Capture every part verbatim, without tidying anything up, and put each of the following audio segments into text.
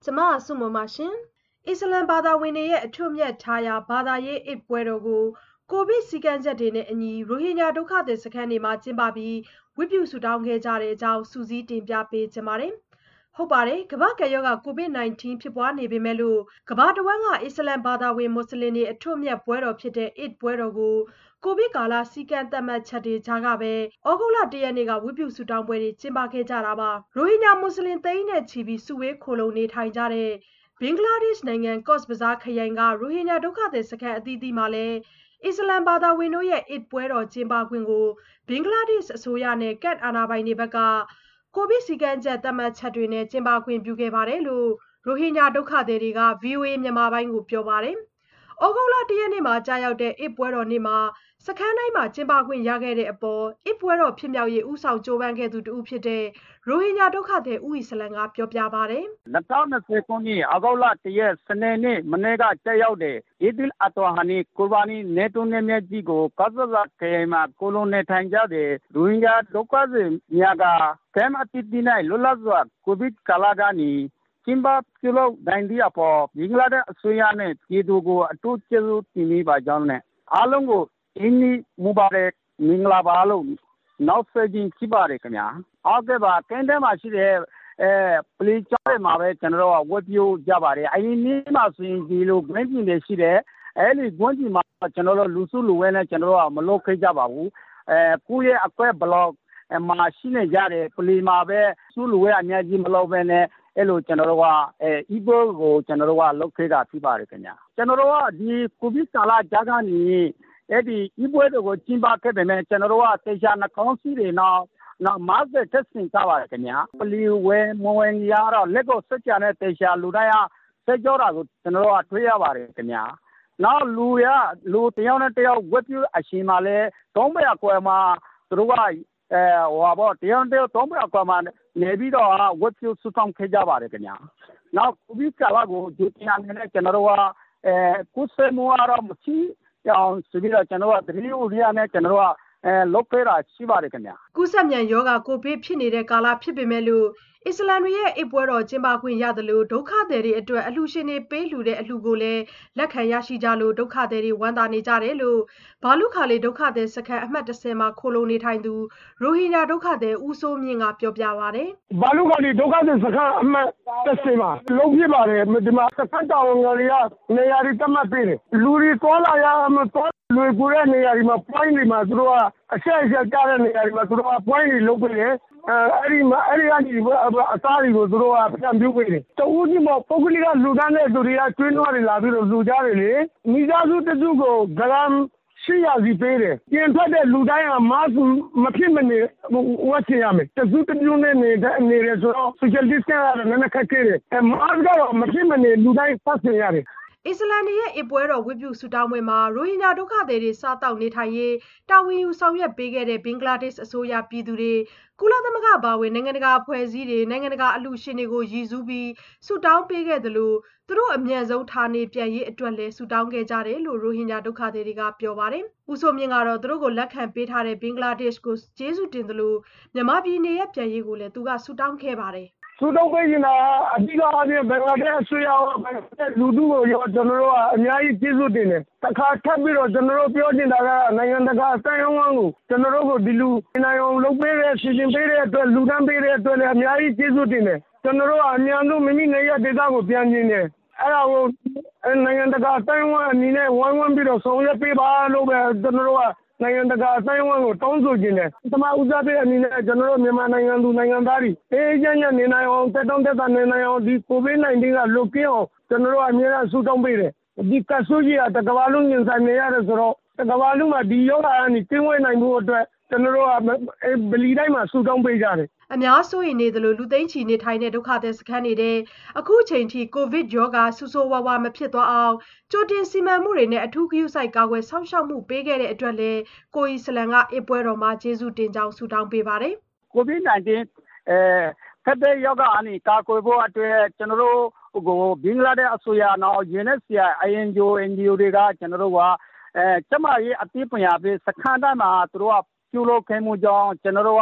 ကျမဆုမမရှင်အစ္စလမ်ဘာသာဝင်တွေရဲ့အထွတ်မြတ်ထားရာဘာသာရေးအစ်ပွဲတော်ကိုကိုဗစ်စည်းကမ်းချက်တွေနဲ့အညီရိုဟင်ဂျာဒုက္ခသည်စခန်းတွေမှာကျင်းပပြီးဝတ်ပြုဆုတောင်းခဲ့ကြတဲ့အကြောင်းစူးစီးတင်ပြပေးချင်ပါတယ်။ဟုတ်ပါတယ်ကမ္ဘာ့ကပ်ရောဂါကိုဗစ် ၁၉ ဖြစ်ပွားနေပေမဲ့လို့ကမ္ဘာတစ်ဝန်းကအစ္စလမ်ဘာသာဝင်မွတ်စလင်တွေအထွတ်မြတ်ပွဲတော်ဖြစ်တဲ့အစ်ပွဲတော်ကိုကိုဗစ်ကာလစည်းကမ်းသတ်မှတ်ချက်တွေကြားကပဲဩဂုတ်လ၁ရက်နေ့ကဝတ်ပြုဆုတောင်းပွဲတွေကျင်းပခဲ့ကြတာပါ။ရိုဟင်ဂျာမွတ်စလင်သိန်းနဲ့ချီပြီးစုဝေးခိုလုံနေထိုင်ကြတဲ့ဘင်္ဂလားဒေ့ရှ်နိုင်ငံကော့စ်ဘဇားခရိုင်ကရိုဟင်ဂျာဒုက္ခသည်စခန်းအသီးသီးမှာလည်းအစ္စလမ်ဘာသာဝင်တို့ရဲ့အစ်ပွဲတော်ကျင်းပခွင့်ကိုဘင်္ဂလားဒေ့ရှ်အစိုးရနဲ့ကတ်အာဏာပိုင်တွေဘက်ကကိုဗစ်စည်းကမ်းချက်သတ်မှတ်ချက်တွေနဲ့ကျင်းပခွင့်ပြုခဲ့ပါတယ်လို့ရိုဟင်ဂျာဒုက္ခသည်တွေက ဗီအိုအေမြန်မာပိုင်းကိုပြောပါတယ်။ဩဂုတ်လ၁ရက်နေ့မှာကြာရောက်တဲ့အစ်ပွဲတော်နေ့မှာစခန်းတိုင်းမှာကျင်းပခွင့်ရခဲ့တဲ့အပေါ်အစ်ပွဲတော်ဖြစ်မြောက်ရေးဦးဆောင်ကြိုးပမ်းခဲ့သူတူဖြစ်တဲ့ရိုဟင်ဂျာဒုက္ခသည်ဦးအီစလမ်ကပြောပြပါတယ်။၂၀၂၀ခုနှစ်ဩဂုတ်လ၁ရက်စနေနေ့မနေ့ကကြာရောက်တဲ့အီဒ်အလ်အဒ်ဟာနီကူဘာနီနေတုန်နေမြတ်ကြီးကိုကော့စ်ဘဇားခရိုင်မှာကိုလိုနေထိုင်ကြတဲ့ရိုဟင်ဂျာဒုက္ခသည်များကကမ်အသီးသီးနဲ့လွတ်လပ်စွာကိုဗစ်ကာလကနေကျင်းပပြုလုပ်နိုင်တဲ့အပေါ်ဘင်္ဂလားဒေ့ရှ်အစိုးရနဲ့ပြည်သူကိုအထူးကျေးဇူးတင်မိပါကြောင်းနဲ့အားလုံးကိုအင်းနီမူဘာရက်မင်္ဂလာပါလို့နောက်ဆက်ခြင်းရှိပါတယ်ခင်ဗျာဟုတ်ကဲ့ပါကင်းတဲမှာရှိတဲ့အဲပလီကျောင်းမှာပဲကျွန်တော်တို့ကဝတ်ပြုကြပါတယ်အရင်နေ့မှာဆိုရင်ဒီလိုဂွင်းပြင်တွေရှိတယ်အဲဒီဂွင်းပြင်မှာကျွန်တော်တို့လူစုလူဝဲနဲ့ကျွန်တော်တို့ကမလုပ်ခဲ့ကြပါဘူးအဲကိုယ့်ရဲ့အကွက်ဘလော့မှာရှိနေကြတယ်ပလီမှာပဲစုလူဝဲအများကြီးမလုပ်ဘဲနဲ့အဲ့လိုကျွန်တော်တို့ကအဲအီဘိုကိုကျွန်တော်တို့ကလုပ်ခဲ့တာဖြစ်ပါတယ်ခင်ဗျာကျွန်တော်တို့ကဒီကိုဗစ်ကာလကြာကနေအဲ့ဒီအီဘိုတွေကိုကျင်းပခဲ့ပေမဲ့ကျွန်တော်တို့ကတေချာနှကောင်းစီတွေနောက်နောက် mask testing ကပါတယ်ခင်ဗျာပလီဝဲမဝင်ရတော့လက်ကိုစက်ကြတဲ့တေချာလူတိုင်းကစက်ကြောတာကိုကျွန်တော်တို့ကတွေ့ရပါတယ်ခင်ဗျာနောက်လူရလူတယောက်နဲ့တယောက်ဝက်ပြအရှင်မှာလဲသုံးဘက်အကွယ်မှာသူတို့ကအဲဟိုဘောတရားတရားသုံးဘက်အကွယ်မှာနေပြီးတော့ဝက်ပြစူတောင်းခဲ့ကြပါတယ်ခင်ဗျာနောက်ကိုဗစ်ကာလကိုဒီတရားနဲ့ကျွန်တော်တို့ကအဲကုသမှုအရမရှိအောင်ဆိုပြီးတော့ကျွန်တော်ကတတိယဥရိယနဲ့ကျွန်တော်ကအဲလုတ်ခဲ့တာရှိပါတယ်ခင်ဗျာကုသမြန်ယောဂကိုဗစ်ဖြစ်နေတဲ့ကာလဖြစ်ပေမဲ့လို့အစ္စလမ်တွေရဲ့အစ်ပွဲတော်ကျင်းပခွင့်ရတယ်လို့ဒုက္ခသည်တွေအတွက်အလှရှင်တွေပေးလှူတဲ့အလှကိုလည်းလက်ခံရရှိကြလို့ဒုက္ခသည်တွေဝမ်းသာနေကြတယ်လို့ဘာလူခါလေးဒုက္ခသည်စခန်းအမှတ်၁၀မှာခိုလုံနေထိုင်သူရိုဟင်ဂျာဒုက္ခသည်ဦးစိုးမြင့်ကပြောပြပါတယ်ဘာလူခါလေးဒုက္ခသည်စခန်းအမှတ်၁၀မှာလုံးပြပါတယ်ဒီမှာစခန်းတော်ဝင်တွေကနေရာတွေတတ်မှတ်ပေးတယ်လူတွေသွားလာရမသွားလူကိုရနေရာဒီမှာ point တွေမှာသူတို့ကအဆက်အဆက်ကြားတဲ့နေရာဒီမှာသူတို့က point တွေလုပ်ပေးတယ်အဲအဲ့ဒီမှာအဲ့ဒီကနေအသားတွေကိုသူတို့ကပြန်ပြုတ်ပေးတယ်တဦးကြီးမပုဂ္ဂလိကလူတန်းတဲ့သူတွေကကျွေးနွားတွေလာပြီးတော့လူကြတယ်လေမိသားစုတစုကိုဂရမ်ရှိရစီပေးတယ်ပြင်ထွက်တဲ့လူတိုင်းကမတ်မဖြစ်မနေဝတ်ချင်ရမယ်တစုတပြုံးနဲ့နေနေရဆိုတော့ social distance ကလည်းနည်းနည်းခက်ခဲတယ်အဲမတ်ကတော့မဖြစ်မနေလူတိုင်းဖတ်ဆင်ရတယ်အစ္စလမ်ရဲ့အစ်ပွဲတော်ဝတ်ပြုဆုတောင်းပွဲမှာရိုဟင်ဂျာဒုက္ခသည်တွေစားတောက်နေထိုင်ရေးတာဝန်ယူဆောင်ရွက်ပေးခဲ့တဲ့ဘင်္ဂလားဒေ့ရှ်အစိုးရပြည်သူတွေကုလသမဂ္ဂဘာဝင်နိုင်ငံတကာအဖွဲ့အစည်းတွေနိုင်ငံတကာအလှူရှင်တွေကိုရည်စူးပြီးဆုတောင်းပေးခဲ့တယ်လို့သူတို့အမြန်ဆုံးဌာနေပြန်ရေးအတွက်လည်းဆုတောင်းခဲ့ကြတယ်လို့ရိုဟင်ဂျာဒုက္ခသည်တွေကပြောပါတယ်။ဦးစိုးမြင့်ကတော့သူတို့ကိုလက်ခံပေးထားတဲ့ဘင်္ဂလားဒေ့ရှ်ကိုကျေးဇူးတင်တယ်လို့မြန်မာပြည်နေရပြန်ရေးကိုလည်းသူကဆုတောင်းခဲ့ပါတယ်။သူတို့ပေးနေတာအဓိကအားဖြင့်ဘင်္ဂလားဒေ့ရှ်အစိုးရကလူထုကိုရောကျွန်တော်တို့ကအများကြီးကျေးဇူးတင်တယ်။တစ်ခါထပ်ပြီးတော့ကျွန်တော်တို့ပြောနေတာကနိုင်ငံတကာအတိုင်းအဝန်ကိုကျွန်တော်တို့ကိုဒီလူနိုင်အောင်လုပ်ပေးတဲ့စီစဉ်ပေးတဲ့အတွက်လူတန်းပေးတဲ့အတွက်လည်းအများကြီးကျေးဇူးတင်တယ်။ကျွန်တော်တို့ကအများဆုံးမိမိနေရဒေသကိုပြန်ကျင်တယ်။အဲ့ဒါကိုနိုင်ငံတကာအတိုင်းအဝန်အနေနဲ့ဝိုင်းဝန်းပြီးတော့ဆောင်ရွက်ပေးပါလို့ပဲကျွန်တော်တို့ကနိုင်ငံတကာအတိုင်းအဝန်ကိုတောင်းဆိုခြင်းတယ်။ပထမဦးစားပေးအနေနဲ့ကျွန်တော်တို့မြန်မာနိုင်ငံသူနိုင်ငံသားတွေအေးချမ်းချမ်းနေနိုင်အောင်တက်တောင့်တက်တာနေနိုင်အောင်ဒီကိုဗစ်၁၉ကလွတ်ကင်းအောင်ကျွန်တော်တို့အများအားဆုတောင်းပေးတယ်။ဒီကဆူကြီးကတကဘာလုံးညင်ဆိုင်နေရတယ်ဆိုတော့တကဘာလုံးမှာဒီယောဂကနေကျင်းဝဲနိုင်မှုအတွက်ကျွန်တော်တို့ကဗလီတိုင်းမှာဆုတောင်းပေးကြတယ်အများစိုးရိမ်နေသလိုလူသိန်းချီနေထိုင်တဲ့ဒုက္ခသည်စခန်းတွေထဲအခုချိန်ထိကိုဗစ်ရောဂါဆူဆိုးဝါးဝါမဖြစ်သွားအောင်ကြိုတင်စီမံမှုတွေနဲ့အထူးဂရုစိုက်ကာကွယ်ဆောင်ရှောက်မှုပေးခဲ့တဲ့အတွက်လည်းကိုအီစလမ်ကအစ်ပွဲတော်မှာကျေးဇူးတင်ကြောင်းဆုတောင်းပေးပါတယ်ကိုဗစ်၁၉အဲဖက်တဲ့ယောဂအနေကာကွယ်ဖို့အတွက်ကျွန်တော်တို့ကိုဘင်္ဂလားဒေ့ရှ်အစိုးရနော် ယူအန် စီ အိုင် အန် ဂျီ အို အန် ဂျီ အို တွေကကျွန်တော်တို့ကအဲကျမရဲ့အသိပညာပေးစခန်းတိုင်းမှာသူတို့ကပြုလုပ်ခဲ့မှုကြောင့်ကျွန်တော်တို့က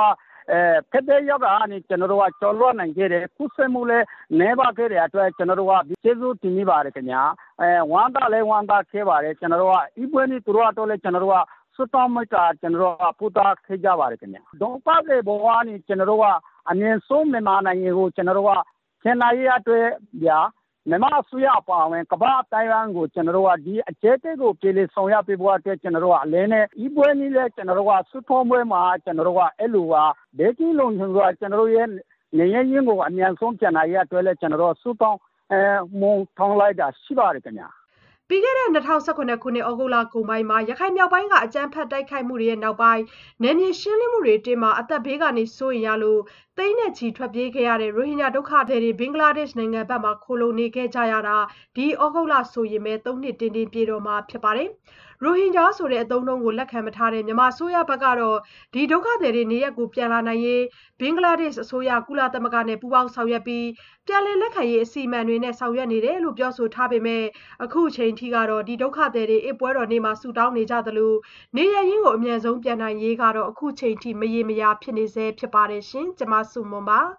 ဖက်တဲ့ရောက်ကနေကျွန်တော်တို့ကကြော်လွှတ်နိုင်ခဲ့တယ်ကုသမှုလည်းနေပါခဲ့တဲ့အတွက်ကျွန်တော်တို့ကကျေးဇူးတင်မိပါတယ်ခင်ဗျာအဲဝမ်းသာလဲဝမ်းသာခဲ့ပါတယ်ကျွန်တော်တို့ကဤပွဲနေ့သူတို့ကတော့လည်းကျွန်တော်တို့ကစွတ်တော်မတာကျွန်တော်တို့ကပူတာခဲ့ကြပါတယ်ခင်ဗျာဒုံပါတဲ့ဘဝကနေကျွန်တော်တို့ကအမြင်ဆုံးမြန်မာနိုင်ငံကိုကျွန်တော်တို့ကဆင်နာရေးအတွက်ဗျာမြန်မာအစိုးရအပါအဝင်ကမ္ဘာတိုင်ဝမ်ကိုကျွန်တော်တို့ကဒီအကျဲတဲကိုပြည်လေဆောင်ရပေးဖို့အတွက်ကျွန်တော်တို့ကအလဲနဲ့ဤပွဲနည်းလဲကျွန်တော်တို့ကစွတ်ထုံးပွဲမှာကျွန်တော်တို့ကအဲ့လိုကဒေသလုံးကျွန်တော်တို့ကျွန်တော်တို့ရဲ့နေရင်းကိုအမြန်ဆုံးပြန်လာရအတွက်လဲကျွန်တော်တို့စွတ်တောင်းအဲမုံထောင်းလိုက်တာရှိပါတယ်ခင်ဗျာပြီးခဲ့တဲ့၂၀၁၇ခုနှစ်ဩဂုတ်လကုန်ပိုင်းမှာရခိုင်မြောက်ပိုင်းကအကြမ်းဖက်တိုက်ခိုက်မှုတွေရဲ့နောက်ပိုင်းနယ်မြေရှင်းလင်းမှုတွေအတွင်းမှာအသက်ဘေးကနေစိုးရိမ်ရလို့သိန်းနဲ့ချီထွက်ပြေးခဲ့ရတဲ့ရိုဟင်ဂျာဒုက္ခသည်တွေဘင်္ဂလားဒေ့ရှ်နိုင်ငံဘက်မှာခိုလှုံနေခဲ့ကြရတာဒီဩဂုတ်လဆိုရင်ပဲသုံးနှစ်တင်းတင်းပြည့်တော့မှာဖြစ်ပါတယ်။ရိုဟင်ဂျာဆိုတဲ့အသုံးအနှုန်းကိုလက်ခံမထားတဲ့မြန်မာအစိုးရဘက်ကတော့ဒီဒုက္ခသည်တွေနေရပ်ကိုပြန်လာနိုင်ရေးဘင်္ဂလားဒေ့ရှ်အစိုးရကုလသမဂ္ဂနဲ့ပူးပေါင်းဆောင်ရွက်ပြီးပြန်လည်လက်ခံရေးအစီအမံတွေနဲ့ဆောင်ရွက်နေတယ်လို့ပြောဆိုထားပေမဲ့အခုအချိန်ထိကတော့ဒီဒုက္ခသည်တွေအပွဲတော်နေ့မှာဆူတောင်းနေကြသလိုနေရပ်ရင်းကိုအမြန်ဆုံးပြန်နိုင်ရေးကတော့အခုချိန်ထိမရေမရာဖြစ်နေဆဲဖြစ်ပါတယ်ရှင်။ကျွန်မစုမွန်ပါ